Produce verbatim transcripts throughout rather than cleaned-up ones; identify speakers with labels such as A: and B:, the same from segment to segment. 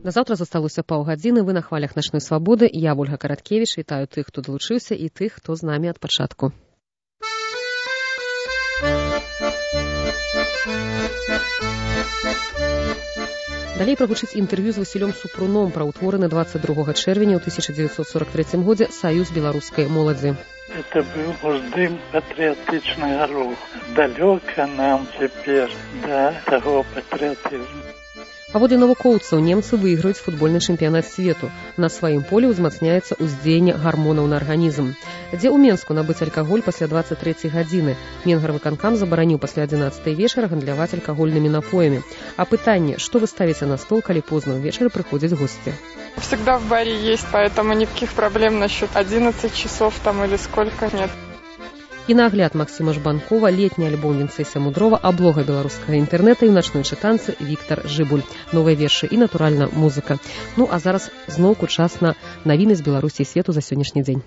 A: Да заўтра засталося паўгадзіны. Вы на хвалях начной свабоды. Я, Ольга Караткевіч, вітаю тых, хто далучыўся, і тых, хто з намі ад пачатку. Далей прагучыць інтэрв'ю з Васілём Супруном пра ўтвораны дваццаць другога чэрвеня ў тысяча дзевяцьсот сорок трэцім годзе Саюз беларускай моладзі.
B: Это был уздым патрыятычны рух. Далёка нам цяпер да таго патрыятызму.
A: Паводле навукоўцаў, немцы выйграюць футбольны чэмпіянат свету. На сваім полі ўзмацняецца ўздзеянне гармонаў на арганізм. Дзе ў Менску набыць алкаголь пасля дваццаць трэцяй гадзіны? Менгарвыканкам забараніў пасля адзінаццатай вечара гандляваць алкагольнымі напоямі. А пытанне, што вы ставіце на стол, калі позна ўвечары прыходзяць гости?
C: Всегда в баре есть, поэтому никаких проблем насчет одиннадцати часов там или сколько нет.
A: І на агляд Максима Жбанкова, летні альбом Вінцэся Мудрова, аблога беларускага інтэрнэта і ў начной чытанцы Віктар Жыбуль. Новыя вершы і, натуральна, музыка. Ну, а зараз зноўку час на навіны з Беларусі і свету за сённяшні дзень.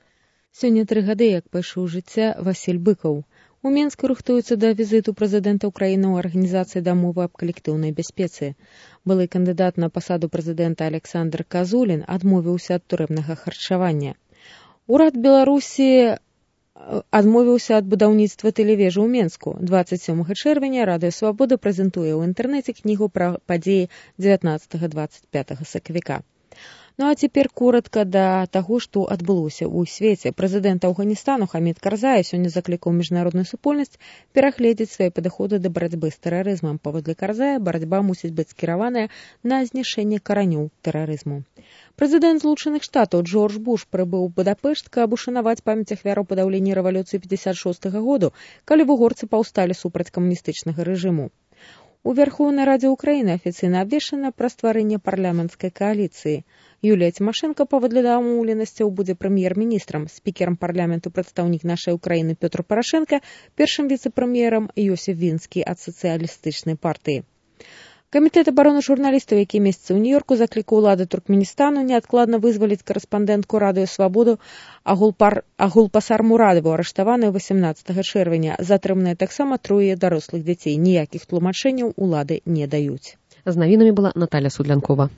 D: Сёння тры гады, як пайшоў жыцця Васіль Быкаў. У Менску рыхтуюцца да візіту прэзідэнта ўкраіны ў арганізацыі дамовы аб калектыўнай бяспецы. Былы кандыдат на пасаду прэзідэнта Александр Казулін адмовіўся ад турэбнага харчавання. Урад Беларусі адмовіўся ад будаўніцтва тэлевежы ў Менску. дваццаць сёмага чэрвеня Радыё Свабода прэзентуе ў інтэрнэце кнігу пра падзеі дзевятнаццатага дваццаць пятага сакавіка. Ну а цяпер коратка да таго, што адбылося ў свеце. Прэзідэнт Афганістану Хамід Карзай сёння заклікаў міжнародную супольнасць перагледзець свае падыходы да барацьбы з тэрарызмам. Паводле Карзая, барацьба мусіць быць скіраваная на знішэнне каранёў тэрарызму. Прэзідэнт Злучаных Штатаў Джордж Буш прыбыў у Будапешт, каб ушанаваць памяць ахвяраў падаўлення рэвалюцыі пятьдесят шостага году, калі вугорцы паўсталі супраць камуністычнага рэжыму. У Верхоўнай Радзе Ўкраіны афіцыйна абвешчана пра стварэнне парламенцкай кааліцыі. Юлія Цімашэнка паводле дамоўленасцяў будзе прэм'ер-міністрам, спікерам парламенту прадстаўнік нашай Украіны Пётр Парашэнка, першым віцэ-прэм'ерам Йосіф Вінскі ад сацыялістычнай партыі. Камітэт абароны журналістаў, які месяца ў Нью-Йорку, заклікаў улады Туркменістану неадкладна вызваліць карэспандэнтку Радыё Свабоду Агулпасар Мурадову, арыштаваную васямнаццатага чэрвеня. Затрыманыя таксама трое дарослых дзяцей. Ніякіх тлумачэнняў улады не даюць.
A: З навінамі была Наталя Судлянкова.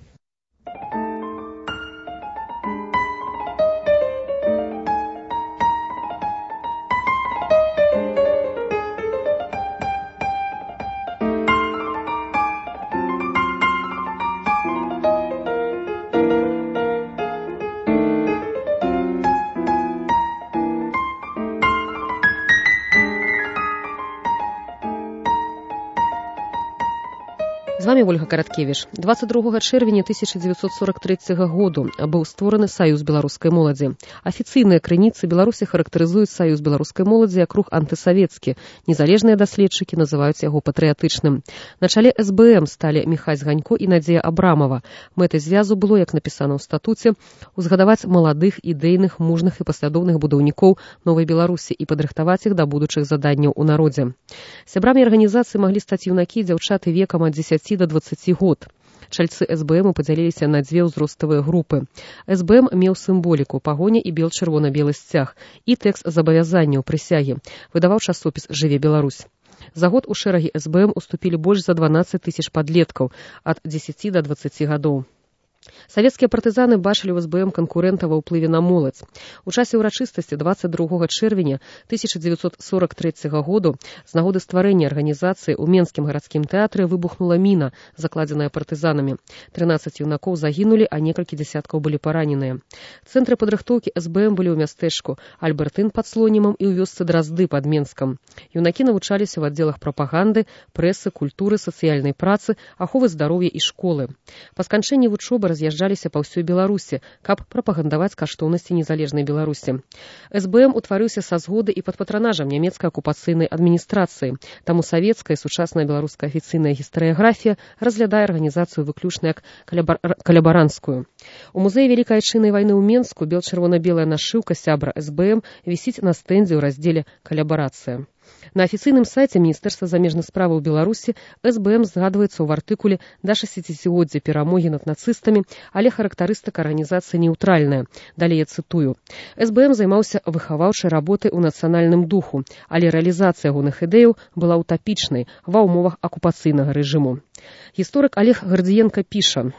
A: З вами Ольга Караткевіч. дваццаць другога чэрвеня тысяча дзевяцьсот сорок трэцяга году быў створаны Саюз беларускай моладзі. Афіцыйныя крыніцы Беларусі характарызуюць Саюз беларускай моладзі як рух антысавецкі. Незалежныя даследчыкі называюць яго патрыятычным. На чале эс бэ эм сталі Міхась Ганько і Надзея Абрамова. Мэтай звязу было, як напісана ў статуце, узгадаваць маладых, ідэйных, мужных і паслядоўных будаўнікоў новай Беларусі і падрыхтаваць іх да будучых заданняў у народзе. Сябрамі арганізацыі маглі стаць юнакі, дзяўчаты векам ад дзесяці до двадцаці год. Чальцы эс бэ эм падзяліліся на дзве ўзроставыя групы. эс бэ эм меў сімволіку, пагоня і бел-чырвона-белы сцяг і тэкст забавязанняў прысягі. Выдаваў часопіс «Жыве Беларусь». За год у шэрагі эс бэ эм уступілі больш за дванаццаць тысяч падлеткаў ад дзесяці до двацаці гадоў. Савецкія партызаны бачылі ў эс бэ эм канкурэнта ва ўплыве на моладзь. У часе ўрачыстасці дваццаць другога чэрвеня тысяча дзевяцьсот сорок трэцяга году з нагоды стварэння арганізацыі ў Менскім гарадскім тэатры выбухнула міна, закладзеная партызанамі. трынаццаць юнакоў загінулі, а некалькі дзясяткаў былі параненыя. Цэнтры падрыхтоўкі эс бэ эм былі ў мястэчку Альбертын пад Слонімам і ў вёсцы Дразды пад Менскам. Юнакі навучаліся ў аддзелах прапаганды, прэсы, культуры, сацыяльнай працы, аховы здароўя і школы. Па сканчэнні вучобы раз'язджаліся па ўсёй Беларусі, каб прапагандаваць каштоўнасці незалежнай Беларусі. эс бэ эм утварыўся са згоды і пад патранажам нямецкай акупацыйнай адміністрацыі. Таму савецкая і сучасная беларуская афіцыйная гістарыяграфія разглядае арганізацыю выключна як калябаранцкую. У музеі Вялікай Айчыннай вайны ў Менску бел-чырвона-белая нашыўка сябра эс бэ эм вісіць на стэндзе ў раздзеле «Калябарацыя». На афіцыйным сайце Міністэрства замежных справаў Беларусі эс бэ эм згадваецца ў артыкуле да шасцідзесяцігоддзя перамогі над нацыстамі, але характарыстыка арганізацыі неўтральная. Далей я цытую. эс бэ эм займаўся выхаваўчай работай у нацыянальным духу, але рэалізацыя ягоных ідэяў была утапічнай ва ўмовах акупацыйнага рэжыму. Гісторык Олег Гардзіенка піша: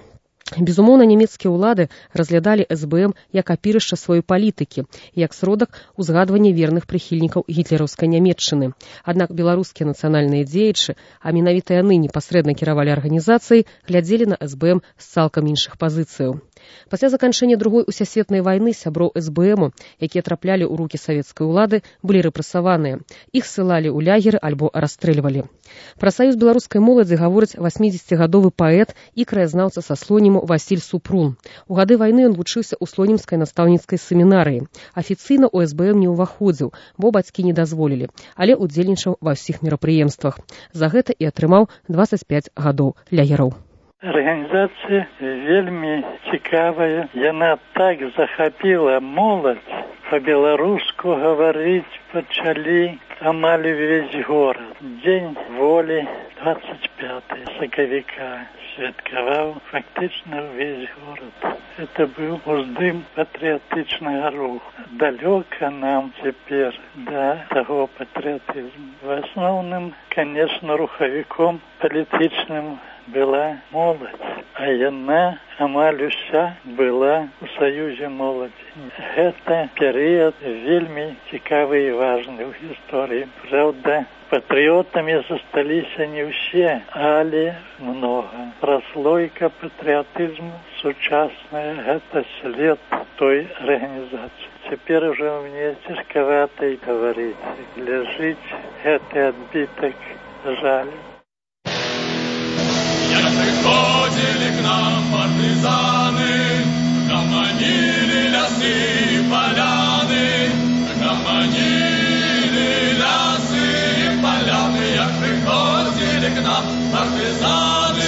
A: Безумоўна, нямецкія ўлады разглядалі эс бэ эм як апірышча сваёй палітыкі і як сродак узгадвання верных прыхільнікаў гітлераўскай Нямецчыны. Аднак беларускія нацыянальныя дзеячы, а менавіта яны непасрэдна кіравалі арганізацыяй, глядзелі на эс бэ эм з цалкам іншых пазіцыяў. Пасля заканчэння другой усесветнай вайны сяброў эс бэ эму, якія траплялі ў рукі савецкай улады, былі рэпрэсаваныя. Іх ссылалі ў лягеры альбо расстрэльвалі. Пра саюз беларускай моладзі гаворыць васьмідзесяцігадовы паэт і краязнаўца са Слоніму Васіль Супрун. У гады вайны ён вучыўся ў Слонімскай настаўніцкай семінарыі. Афіцыйна ў эс бэ эм не ўваходзіў, бо бацькі не дазволілі, але ўдзельнічаў ва ўсіх мерапрыемствах. За гэта і атрымаў дваццаць пяць гадоў лягераў.
B: Арганізацыя вельмі цікавая. Яна так захапіла моладзь, па-беларуску гаварыць пачалі амаль увесь горад. Дзень волі двадцать пятого сакавіка святкаваў фактычна ўвесь горад. Это быў уздым патрыятычнага руху. Далёка нам цяпер да таго патрыятызму. В асноўным, конечно, рухавіком палітычным была моладзь, а яна амаль уся была у саюзе моладзі. Гэта перыяд вельмі цікавы і важны ў гісторыі. Праўда, патрыётамі засталіся не ўсе, але многа. Праслойка патрыятызму сучасная, гэта след той арганізацыі. Цяпер ужо мне цяжкавата і гаварыць. Ляжыць гэты адбітак жалю.
E: Як приходили к нам партизаны, гомонили лясы и поляны, гомонили лясы и поляны, як приходили к нам партизаны.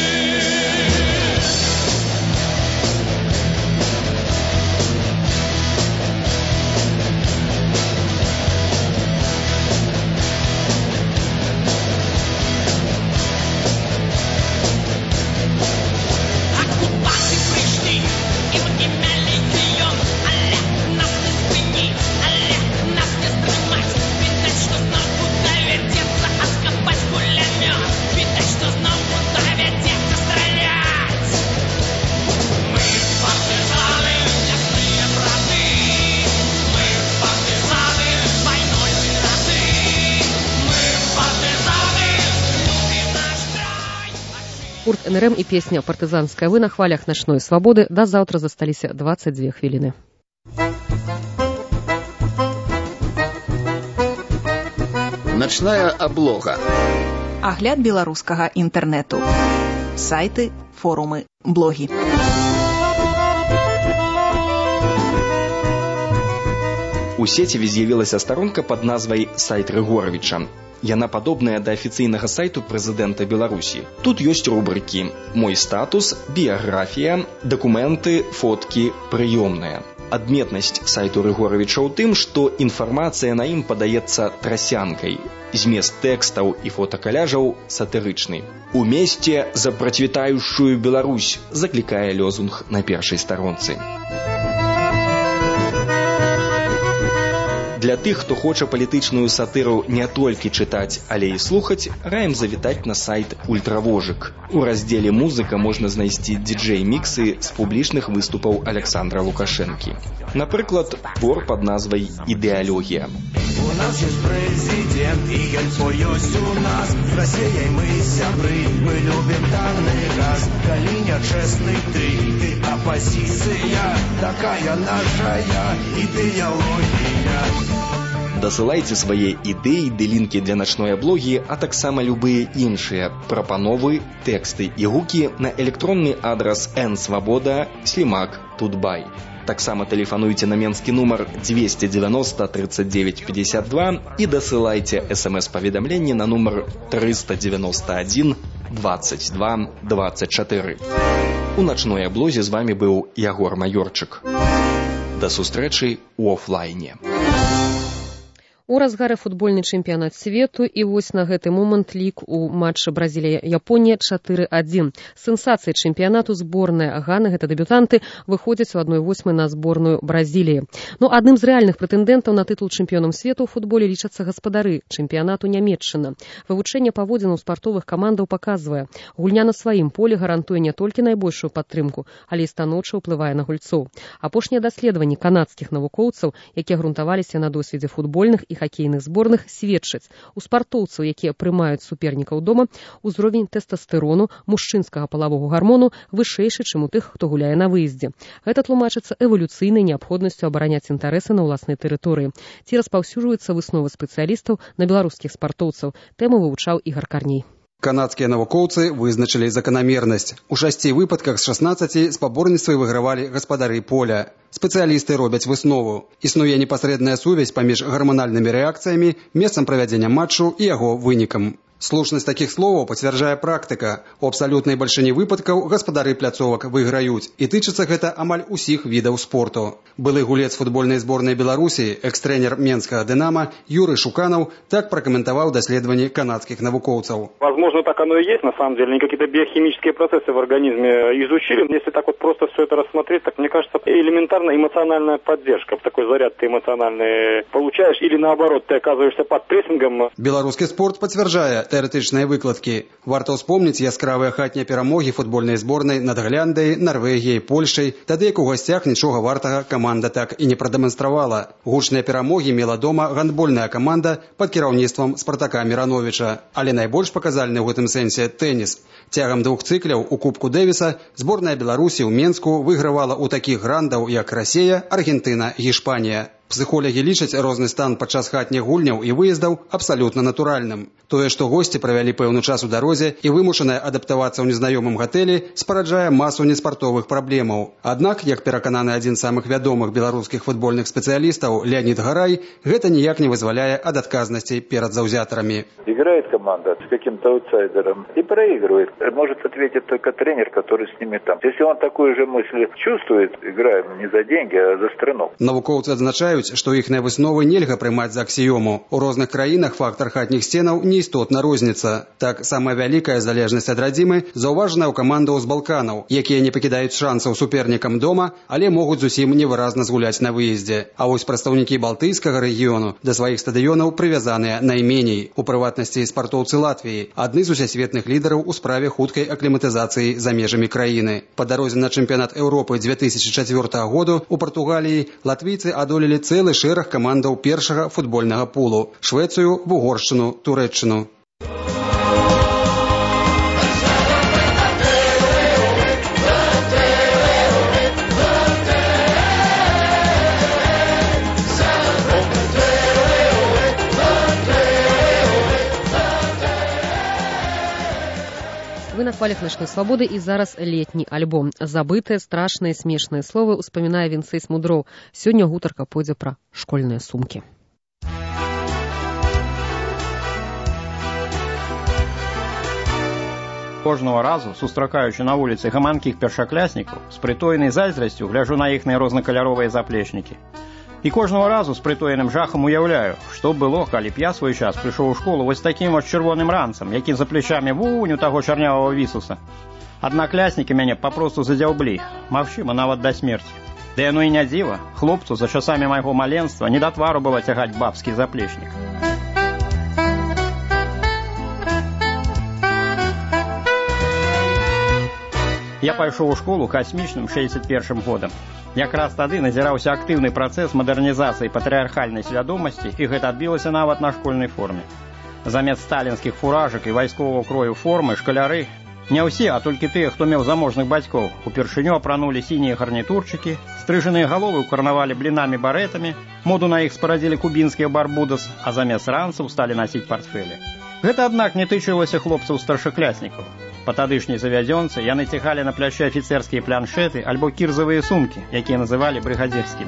A: Гурт эн эр эм і песня «Партызанская вы» на хвалях начной свабоды. Да заўтра засталіся дваццаць дзве хвіліны.
F: Начная аблога.
G: Агляд беларускага інтэрнэту. Сайты, форумы, блогі.
H: У сеціве з'явілася старонка пад назвай «Сайт Рыгоровіча». Яна падобная да афіцыйнага сайту прэзідэнта Беларусі. Тут ёсць рубрыкі «Мой статус», «Біяграфія», «Дакументы», «Фоткі», «Прыёмная». Адметнасць сайту Рыгоровіча ў тым, што інфармацыя на ім падаецца трасянкай. Змест тэкстаў і фотакаляжаў сатырычны. «У месце за працветаючую Беларусь» заклікае лозунг на першай старонцы. Для тых, хто хоча палітычную сатыру не толькі чытаць, але і слухаць, раім завітаць на сайт «Ультравожык». У раздзеле «Музыка» можна знайсці ді-джэй-міксы з публічных выступаў Александра Лукашэнкі. Напрыклад, твор пад назвай «Ідэалогія».
I: У нас есть президент, и гельцо есть у нас. С Россией мы сябры, мы любим данный газ. Калиня честный ты, ты оппозиция, такая наша идеология.
H: Дасылайце свае ідэі ды лінкі для начной аблогі, а таксама любыя іншыя прапановы, тэксты і гукі на электронны адрас эн свабода слімак тутбай. Таксама тэлефануйце на менскі нумар двести девяносто тридцать девять пятьдесят два і дасылайце эс эм эс-паведамленне на нумар триста девяносто один двадцать два двадцать четыре. У начной аблозе з вами быў Ягор Маёрчык. Да сустрэчы ў офлайне.
A: У разгары футбольны чэмпіянат свету, і вось на гэты момант лік у матчы Бразілія-Японія чатыры адзін. Сенсацыяй чэмпіянату зборная Ганы, гэта дэбютанты, выходзяць у адной восьмай на зборную Бразіліі. Ну, адным з рэальных прэтэндэнтаў на тытул чэмпіёнам свету ў футболе лічацца гаспадары чэмпіянату Нямецчына. Вывучэнне паводзінаў спартовых камандаў паказвае, гульня на сваім полі гарантуе не толькі найбольшую падтрымку, але і станоўча ўплывае на гульцоў. Апошнія даследаванні канадскіх навукоўцаў, якія грунтаваліся на досведзе футбольных і хакейных зборных, сведчаць, у спартоўцаў, якія прымаюць супернікаў дома, узровень тэстастэрону, мужчынскага палавога гармону вышэйшы, чым у тых, хто гуляе на выездзе. Гэта тлумачыцца эвалюцыйнай неабходнасцю абараняць інтарэсы на ўласнай тэрыторыі. Ці распаўсюджваюцца высновы спецыялістаў на беларускіх спартоўцаў. Тэму вывучаў Ігар Карней.
J: Канадскія навукоўцы вызначылі заканамернасць. У шасці выпадках з шаснаццаці спаборніцтвы выйгравалі гаспадары поля. Спецыялісты робяць выснову. Існуе непасрэдная сувязь паміж гарманальнымі рэакцыямі, месцам правядзення матчу і яго вынікам. Слушнасць такіх словаў пацвярджае практыка. У абсалютнай бальшыні выпадкаў гаспадары пляцовак выйграюць. І тычыцца гэта амаль усіх відаў спорту. Былы гулец футбольнай зборнай Беларусі, экс-трэнер Менскага «Дынамо» Юрый Шуканов так прокомментовал даследование канадских навукоўцаў.
K: Возможно, так оно и есть, на самом деле. Они какие-то биохимические процессы в организме изучили. Если так вот просто все это рассмотреть, так мне кажется, элементарно эмоциональная поддержка. Такой заряд ты эмоциональный получаешь, или наоборот, ты оказываешься под прессингом.
J: Беларускі спорт пацвярджае тэарэтычныя выкладкі. Варта ўспомніць яскравыя хатнія перамогі футбольнай зборнай над Гляндыяй, Нарвегіяй, Польшай. Тады як у гасцях нічога вартага каманда так і не прадэманстравала. Гучныя перамогі мела дома гандбольная каманда пад кіраўніцтвам Спартака Мірановіча. Але найбольш паказальны ў гэтым сэнсе тэніс. Цягам двух цыкляў у Кубку Дэвіса зборная Беларусі ў Менску выйгравала ў такіх грандаў, як Расія, Аргентына, Гішпанія. Псіхолагі лічаць розны стан падчас хатніх гульняў і выездаў абсалютна натуральным. Тое, што госці правялі пэўны час у дарозе і вымушаныя адаптавацца ў незнаёмым гатэлі, спараджае масу неспартовых праблемаў. Аднак, як перакананы адзін з самых вядомых беларускіх футбольных спецыялістаў Леонид Гарай, гэта ніяк не вызваляе ад адказнасці перад заўзятарамі.
L: Играет команда с каким-то аутсайдером и проигрывает. Может ответить только тренер, который с ними там. Если он такую же мысль чувствует, играем не за деньги, а за страну.
J: Навукоўцы адзначаюць, што іхныя высновы нельга прымаць за аксіёму. У розных краінах фактар хатніх сценаў неістотна розніца. Так, самая вялікая залежнасць ад радзімы заўважана ў камандаў з Балканаў, якія не пакідаюць шансаў супернікам дома, але могуць зусім невыразна згуляць на выездзе. А вось прадстаўнікі балтыйскага рэгіёну да сваіх стадыёнаў прывязаныя найменей. У прыватнасці спартоўцы Латвіі, адны з усесветных лідараў у справе хуткай акліматызацыі за межамі краіны. Па дарозе на чэмпіянат Еўропы дзве тысячы чацвёртага году у Партугаліі латвійцы адолелі цэлы шэраг камандаў першага футбольнага пулу – Швецыю, Вугоршчыну, Турэччыну.
A: Вы на хвалях «Ночной свободы» и зараз летний альбом. Забытые, страшные, смешные словы успамінае Вінцэй Смудроў. Сёння гутарка пойдзе пра школьныя сумкі.
M: Кожного разу, сустракаючы на вуліцы гаманкіх першакляснікаў, з прытоенай зайздрасцю гляжу на іхныя рознакаляровыя заплечнікі. І кожного разу з прытоеным жахам уяўляю, што было, калі б я свой час прыйшоў у школу вось такім вось чырвоным ранцам, якім за плечамі вунь у таго чарнявага вісуса. Аднакляснікі мяне папросту задзяўблі, магчыма, нават да смерці. Ды яно і не дзіва, хлопцу за часамі майго маленства не да твару было цягаць бабскі заплечнік. Я пайшоў у школу касмічным шэсцьдзесят першым годам. Якраз тады назіраўся актыўны працэс мадэрнізацыі патрыархальнай свядомасці, і гэта адбілася нават на школьнай форме. Замест сталінскіх фуражак і вайсковага крою формы шкаляры, не ўсе, а толькі тыя, хто меў заможных бацькоў, упершыню апранулі сінія гарнітурчыкі, стрыжаныя галовы ўкарнавалі блінамі-барэтамі, моду на іх спарадзілі кубінскія барбудас, а замест ранцаў сталі насіць партфелі. Гэта, аднак, не тычылася хлопцаў-старшакляснікаў. Па тадышняй завядзёнцы яны цягалі на плячы афіцэрскія планшеты альбо кірзавыя сумкі, якія называлі брыгадзірскімі.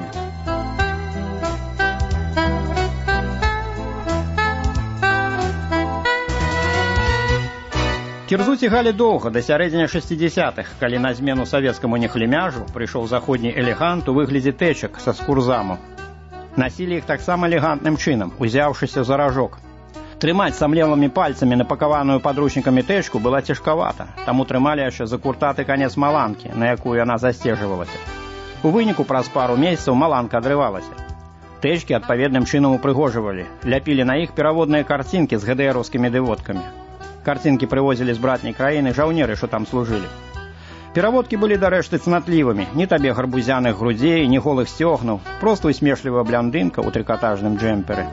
M: Кірзу цягалі доўга, да сярэдзіны шэсцідзесятых, калі на змену савецкаму нехлемяжу прыйшоў заходні элегант у выглядзе тэчак са скурзаму. Насілі іх таксама элегантным чынам, узяўшыся за ражок. Трымаць самлелымі пальцамі напакаваную падручнікамі тэчку было цяжкавата, таму трымалі яшчэ за куртаты канец маланкі, на якую яна засцежвалася. У выніку праз пару месяцаў маланка адрывалася. Тэчкі адпаведным чынам упрыгожвалі, ляпілі на іх пераводныя карцінкі з гэ дэ эраўскімі дыводкамі. Карцінкі прывозілі з братняй краіны жаўнеры, што там служылі. Пераводкі былі дарэшты цнатлівымі, ні табе гарбузяных грудзей, ні голых сцёгнаў, проста усмешлівая блондынка ў трыкатажным джэмперы.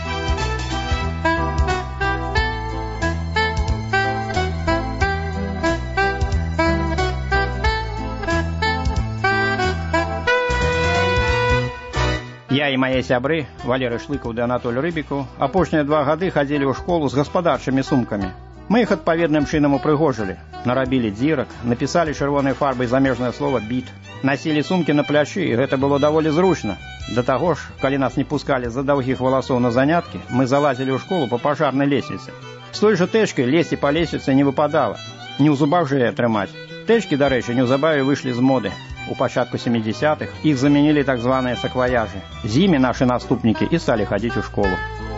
M: Я і мае сябры, Валерый Шлыкаў ды Анатоль Рыбікаў, апошнія два гады хадзілі ў школу з гаспадарчымі сумкамі. Мы іх адпаведным чынам упрыгожылі, нарабілі дзірак, напісалі чырвонай фарбай замежнае слова «біт». Насілі сумкі на плячы, і гэта было даволі зручна. Да таго ж, калі нас не пускалі з-за даўгіх валасоў на заняткі, мы залазілі ў школу па пажарнай лесвіцы. З той жа тэчкай лезці па лесвіцы не выпадала. Не ў зубах жа яе трымаць. Тэчкі, дарэчы, неўзабаве выйшлі з моды. У пачатку сямідзясятых іх замянілі так званыя сакваяжы. З імі нашы наступнікі і сталі хадзіць у школу.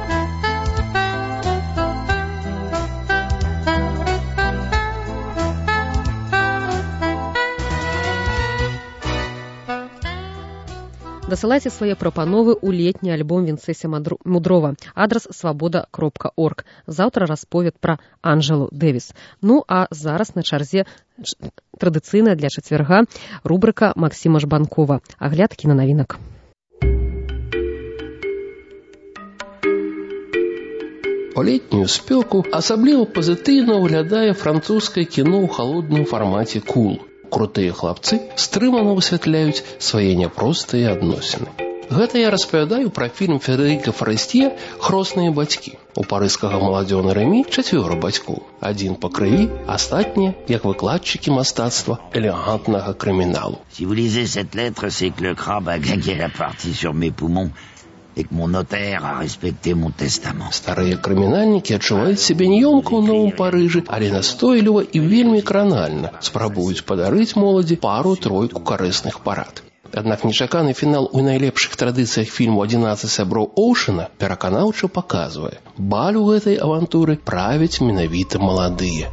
A: Дасылайце свае прапановы ў летні альбом Вінцэся Мудрова. Адрас свабода кропка орг. Заўтра расповед пра Анжелу Дэвіс. Ну, а зараз на чарзе традыцыйная для чацвярга рубрыка Максіма Жбанкова. Агляд кінанавінак.
N: У летнюю спёку асабліва пазітыўна выглядае французскае кіно ў халодным фармаце «Кул». Крутыя хлапцы стрымана высвятляюць свае няпростыя адносіны. Гэта я распавядаю пра фільм Федэрыка Фарэсце «Хросныя бацькі». У парыжскага маладзёна Рэмі чацвёра бацькоў. Адзін па крыві, астатнія, як выкладчыкі мастацтва элегантнага крыміналу.
O: Si vous lisez cette lettre, c'est que le crabe a claqué la partie sur mes poumons et que mon notaire a respecté mon testament.
N: Старыя крымінальнікі адчуваюць сябе няёмка ў Новым Парыжы, але настойліва і вельмі кранальна спрабуюць падарыць моладзі пару-тройку карысных парад. Аднак нечаканы фінал у найлепшых традыцыях фільму «адзінаццаць сяброў Оушена» пераканаўча паказвае, баль у гэтай авантуры правяць менавіта маладыя.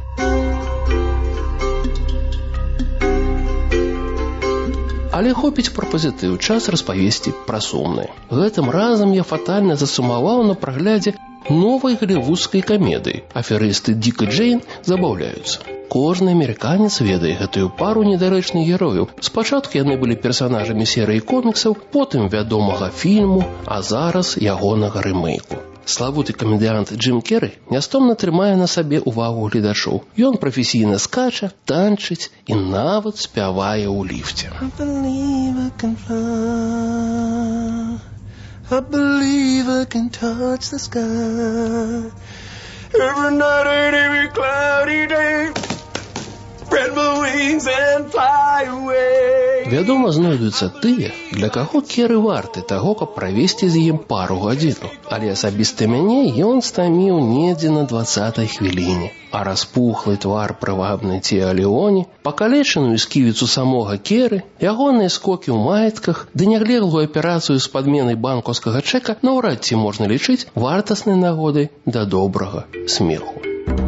N: Але хопіць пра пазітыў, час распавесці пра сумнае. Гэтым разам я фатальна засумаваў на праглядзе новай голливудскай камедыі. Аферысты Дик і Джейн забаўляюцца. Кожны амерыканец ведае гэтую пару недарэчных герояў. Спачатку яны былі персанажамі серыі коміксаў, потым вядомага фільму, а зараз ягонага рэмейку. Славуты камедыянт Джим Керрі нястомна трымае на сабе ўвагу гледачоў. Ён прафесійна скача, танчыць і нават спявае ў ліфце. I believe I can fly. I believe I can touch the sky. Every night and every cloudy day. Spread my wings and fly away. Вядома, знойдуцца тыя, для каго Керрі варты таго, каб правесці з ім пару гадзіну. Але асабіста мяне ён стаміў недзе на дваццатай хвіліне. А распухлы твар прывабнай Тіа Леоні, пакалечаную сківіцу самога Керрі, ягоныя скокі ў маетках ды няглеглую аперацыю з падменай банкаўскага чэка наўрад ці можна лічыць вартаснай нагодай да добрага смеху.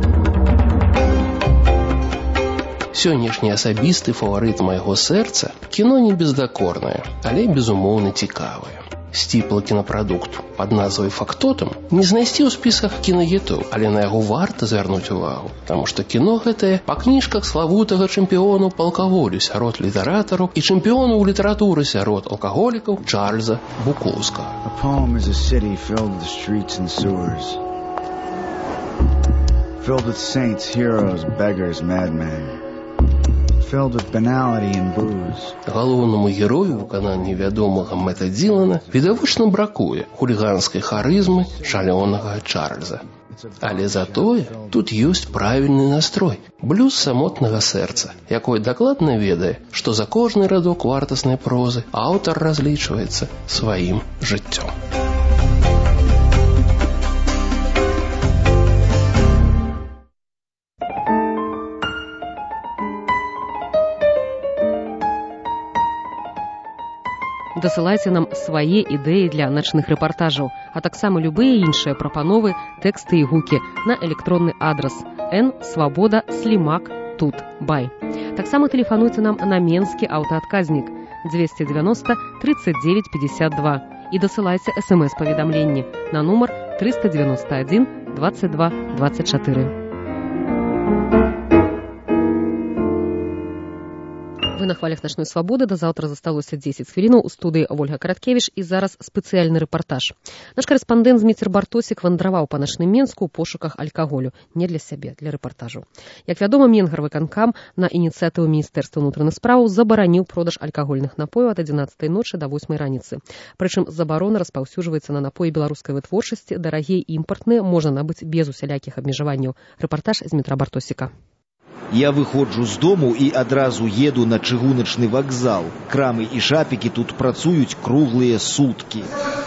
N: Сённяшні асабісты фаварыт майго сэрца кіно не бездакорнае, але безумоўна цікавае. Сціплы кінапрадукт пад назвай «Фактотам» не знайсці ў спісках кінагітоў, але на яго варта звярнуць увагу, таму што кіно гэтае па кніжках славутага чэмпіону па алкаголю сярод літаратараў і чэмпіону ў літаратуры сярод алкаголікаў Чарльза Букоўскага.
P: A poem is a city filled with streets and sewers, filled with saints, heroes, beggars, madmen. Filled with banality and booze.
N: Галоўнаму герою ў выкананні вядомага Мэта Дилана відавочна бракуе хуліганскай харызмы шалёнага Чарльза. Але затое тут ёсць правільны настрой, блюз самотнага сэрца, якой дакладна ведае, што за кожны радок вартаснай прозы аўтар разлічваецца сваім жыццём.
A: Дасылайце нам свае ідэі для начных рэпартажаў, а таксама любыя іншыя прапановы, тэксты і гукі на электронны адрас н свабода слімак тут бай. Таксама тэлефануйце нам на менскі аўтаадказнік двести девяносто тридцать девять пятьдесят два і дасылайце смс-паведамленні на нумар триста девяносто один двадцать два двадцать четыре. Вы на хвалях начной свабоды. Да заўтра засталося дзесяць хвілінаў. У студыі Ольга Караткевіч і зараз спецыяльны рэпартаж. Наш корэспандэнт Зміцер Бартосік вандраваў па начным Менску ў пошуках алкаголю. Не для сябе, для рэпартажу. Як вядома, Менгарвыканкам на ініцыятыву Міністэрства ўнутраных спраў забараніў продаж алкагольных напояў ад адзінаццатай ночы да восьмай раніцы. Прычым забарона распаўсюджваецца на напоі беларускай вытворчасці, дарагія імпартныя можна набыць без усялякіх абмежаванняў. Рэпартаж Змітра Бартосіка.
Q: Я выходжу з дому і адразу еду на чыгуначны вакзал. Крамы і шапікі тут працуюць круглыя суткі.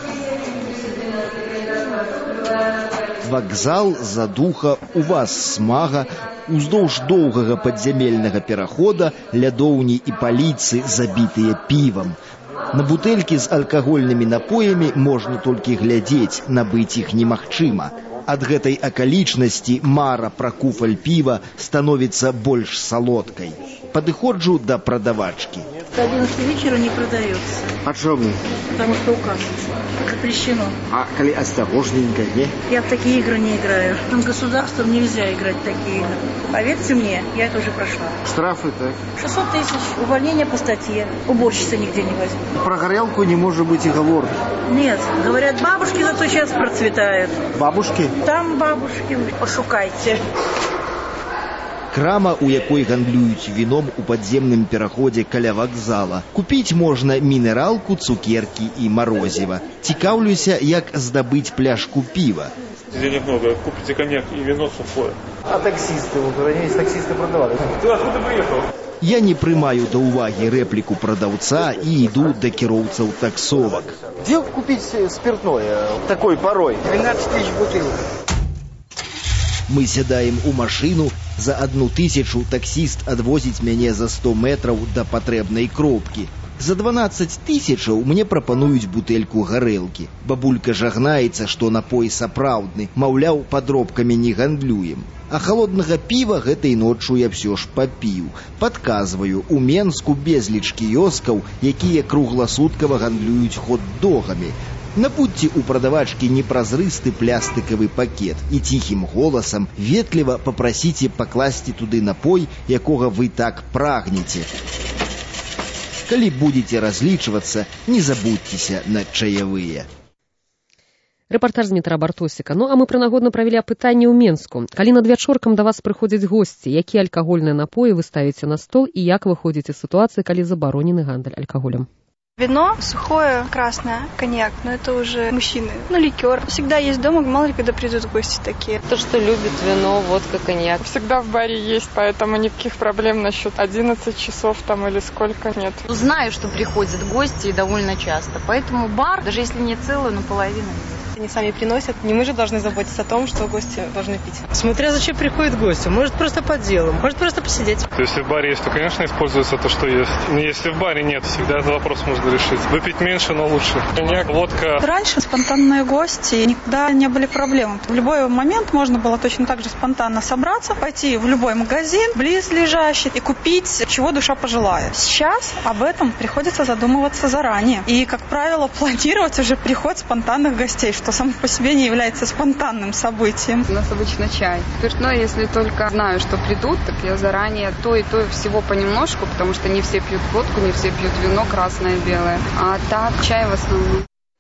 Q: Вакзал задуха, у вас смага, уздоўж доўгага падзямельнага перахода лядоўні і паліцы, забітыя півам. На бутэлькі з алкагольнымі напоямі можна толькі глядзець, набыць іх немагчыма. Ад гэтай акалічнасці мара пра куфаль піва становіцца больш салодкай. Падыходжу да прадавачкі.
R: До одиннадцати вечера не продается.
S: Почему?
R: Потому что указ. Запрещено.
S: А коли осторожненько, не?
R: Я в такие игры не играю. Там государством нельзя играть в такие игры. Поверьте мне, я это уже прошла.
S: Штрафы так?
R: шестьсот тысяч. Увольнение по статье. Уборщица нигде не возьмет.
S: Про горелку не может быть и говор.
R: Нет. Говорят, бабушки зато сейчас процветают.
S: Бабушки?
R: Там бабушки. Пошукайте.
Q: Крама, у якой гандлююць віном у падземным пераходзе каля вакзала. Купіць можна мінералку, цукеркі і марозіва. Цікаўлюся, як здабыць пляшку піва.
T: Денег много, купите коньяк и вино сухое.
S: А таксисты, вот ранее таксисты продавали.
T: Ты откуда приехал?
Q: Я не прымаю да ўвагі рэпліку прадаўца і іду да кіроўцаў таксовак.
S: Где купить спиртное такой порой? двенадцать тысяч бутылок.
Q: Мы сядаем у машыну, за одну тысячу таксіст адвозіць мяне за сто метраў да патрэбнай кропкі. За дванаццаць тысячаў мне прапануюць бутэльку гарэлкі. Бабулька жагнаецца, што напой сапраўдны, маўляў, падробкамі не гандлюем. А халоднага піва гэтай ноччу я ўсё ж папіў. Падказваю, у Менску безліч кіёскаў, якія кругласуткава гандлююць хот-догамі. Набудьце у прадавачкі непразрысты пластыкавы пакет і ціхім голасам ветліва папрасіце пакласці туды напой, якога вы так прагнеце. Калі будзеце разлічвацца, не забудзьцеся на чаявыя.
A: Рэпартаж Змітра Бартосіка. Ну, а мы прынагодна правялі апытанне ў Менску. Калі надвячоркам да вас прыходзяць госці, якія алкагольныя напоі вы ставіце на стол і як выходзіце з сітуацыі, калі забаронены гандаль алкаголем?
U: Вино сухое, красное, коньяк, но это уже мужчины. Ну, ликер. Всегда есть дома, мало ли когда придут гости такие.
C: То, что любит вино, водка, коньяк. Всегда в баре есть, поэтому никаких проблем насчет одиннадцати часов там или сколько нет.
V: Знаю, что приходят гости и довольно часто, поэтому бар, даже если не целую, но половину.
W: Они сами приносят. Не мы же должны заботиться о том, что гости должны пить. Смотря зачем приходит гость. Может просто по делу, может просто посидеть.
T: Если в баре есть, то, конечно, используется то, что есть. Но если в баре нет, всегда этот вопрос можно решить. Выпить меньше, но лучше. Коньяк, водка.
X: Раньше спонтанные гости никогда не были проблемой. В любой момент можно было точно так же спонтанно собраться, пойти в любой магазин, близлежащий, и купить, чего душа пожелает. Сейчас об этом приходится задумываться заранее. И, как правило, планировать уже приход спонтанных гостей, что само по себе не является спонтанным событием.
C: У нас обычно чай. Спиртное, если только знаю, что придут, так я заранее то и то всего понемножку, потому что не все пьют водку, не все пьют вино красное, белое. А так, чай в основном.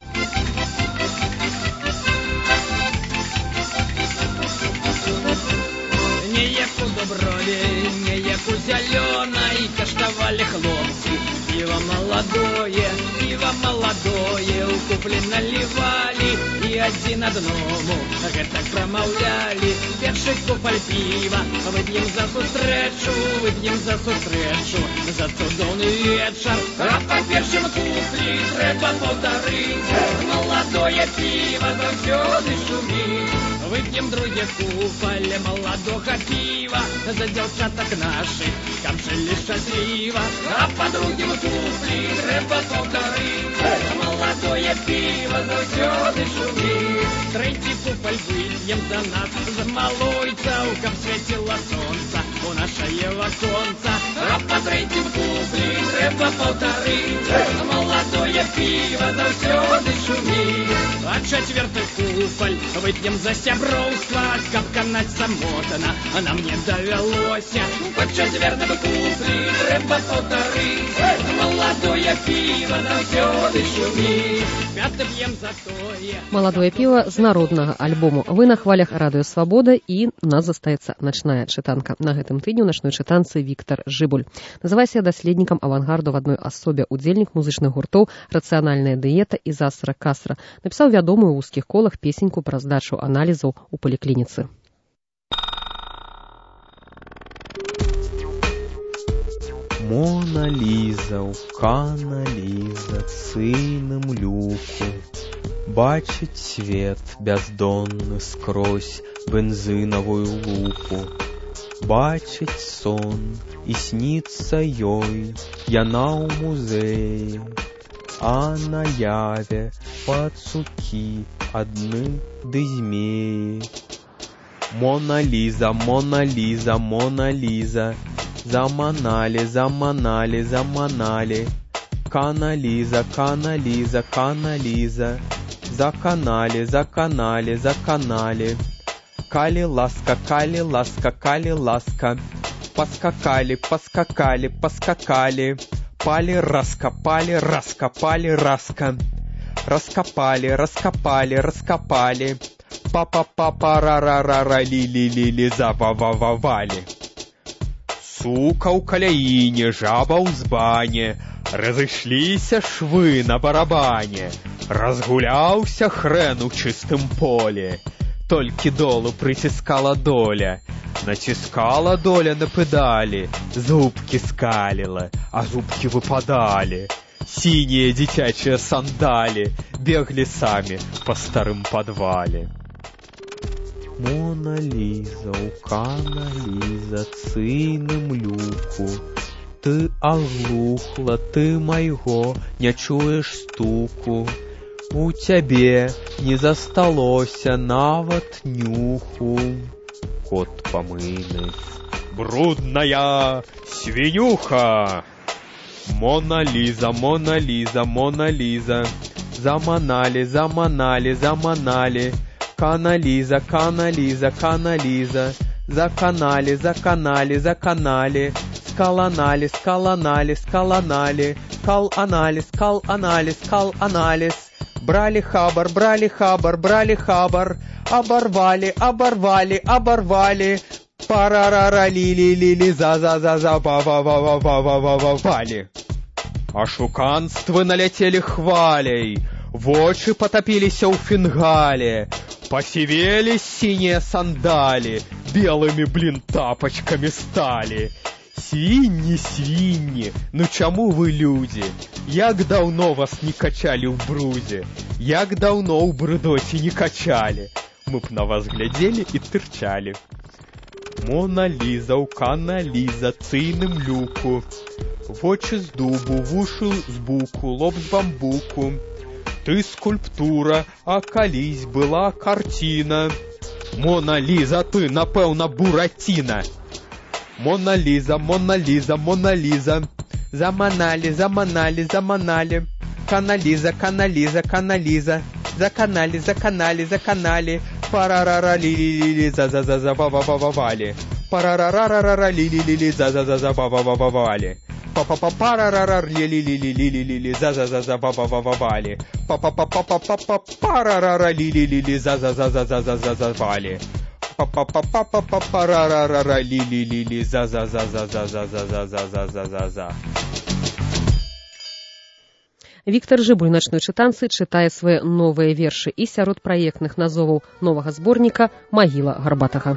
E: Не як у Доброве, не як у Зеленой, каштовали хлопцы. Пиво молодое, пиво молодое, у куплі наливали, и один одному гэтак промовляли. Перший купаль пива, выпьем за сустрэчу, выпьем за сустрэчу, за цудоўны вечар. А по першым куплі трэба паўтарыць, молодое пиво заўсёды шуміць. Выпьем, друзья, куфаль молодого пива за девчаток наших, как жили счастливо. А подруги в туфли треба полторы, молодое пиво заўсёды шумит. Третий куфаль выпьем за нас, за малойцаў, каб светило солнце у нашего оконца. А по третьим куфли треба полторы, молодое пиво заўсёды шумит. А четвертый куфаль выпьем за сяброўства, каб канаць самотна, а нам не давялося. По четвертым куфли треба полторы, молодое пиво заўсёды шумит. Пятый пьем за тое.
A: Маладое піва з народнага альбому. Вы на хвалях радыё Свабода, і у нас застаецца начная чытанка. На гэтым тыдні ў начной чытанцы Віктар Жыбуль. Называйся даследнікам авангарду в адной асобе, удзельнік музычных гуртоў «Рацыянальная дыета» і «Засра Касра». Напісаў вядомую ў вузкіх колах песеньку пра здачу аналізаў у паліклініцы.
B: Мона Ліза ў каналізацыйным люку бачыць свет бяздонны скрозь бензынавую лупу. Бачыць сон і сніцца ёй яна ў музеі, а наяве пацукі адны ды змеі. Мона Ліза, Мона Ліза, Мона Ліза, заманалі, заманалі, заманалі. Каналіза, каналіза, каналіза, заканалі, заканалі, заканалі. Калі ласка, калі ласка, калі ласка, паскакалі, паскакалі, паскакалі. Палі раскапалі, раскапалі, раска. Раскапалі, раскапалі, раскапалі. Па-па-па-па-ра-ра-ра-ра-лі-лі-лі-лі, за-ва-ва-ва-валі. Сука ў каляіне, жаба ў збане, разышліся швы на барабане. Разгуляўся хрэн у чыстым поле, толькі долу прыціскала доля. Націскала доля на педалі, зубкі скаліла, а зубкі выпадалі. Сінія дзіцячыя сандалі беглі самі па старым падвале. Мона Ліза ў каналізацыйным люку, ты аглухла, ты майго не чуеш стуку. У цябе не засталося нават нюху. Кот памыйны, брудная свинюха. Мона Ліза, Мона Ліза, Мона Ліза, заманалі, заманалі, заманалі. Каналіза, каналіза, каналіза, заканалі, заканалі, заканалі. Скаланалі, скаланалі, скаланалі. Кал-аналіз, кал-аналіз, кал-аналіз. Брали хабар, брали хабар, брали хабар. Оборвали, оборвали, оборвали. Парарара-ли-ли-ли-ли, за-за-за-за-ба-ба-ба-ба-ба-ба-ба-вали. Ашуканствы наляцелі хваляй, вочы потопіліся ў фінгале, посівелі сінія сандалі, белымі, блін, тапачкамі сталі. Свінні, свінні, ну чаму вы людзі? Як даўно вас не качалі ў брузе? Як даўно ў брыдоце не качалі? Мы б на вас глядзелі і тырчалі. Мона Ліза ў каналізацыйным люку, вочы з дубу, вушы з буку, лоб з бамбуку. Ты скульптура, а калісь была карціна. Мона Ліза, ты, напэўна, бураціна. Мона Ліза, Мона Ліза, Мона Ліза, заманалі, заманалі, заманалі. Каналіза, каналіза, каналіза, заканалі, заканалі, заканалі. Парарара-ли-ли-ли-ли, за-за-за-за-ба-ба-ба-ба-вали. Парарара-ра-ра-ра-ли-ли-ли-ли, за-за-за-за-ба-ба-ба-ба-вали. Па-па-па-парарара-ли-ли-ли-ли-ли-ли, за-за-за-за-ба-ба-ба-ба-вали. Па-па-па-па-па-парарара-ли-ли-ли-ли, за-за-за-за-за-за-за-вали. Па-па-па-па-парарара-ли-ли-ли-ли, за-за-за-за-за-за-за-за-за-за-за.
A: Віктар Жыбуль начной чытанцы чытае свае новыя вершы і сярод праектных назоваў новага зборніка «Магіла Гарбатага».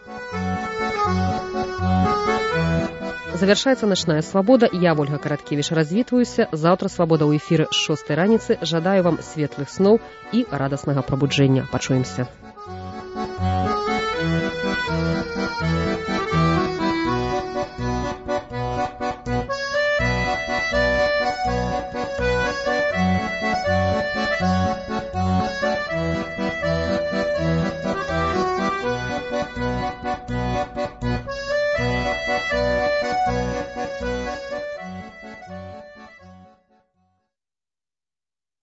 A: Завершаецца начная свабода. Я, Ольга Караткевіч, развітваюся. Заўтра свабода ў эфіры з шостай раніцы. Жадаю вам светлых сноў і радаснага прабуджэння. Пачуемся.
D: Thank you.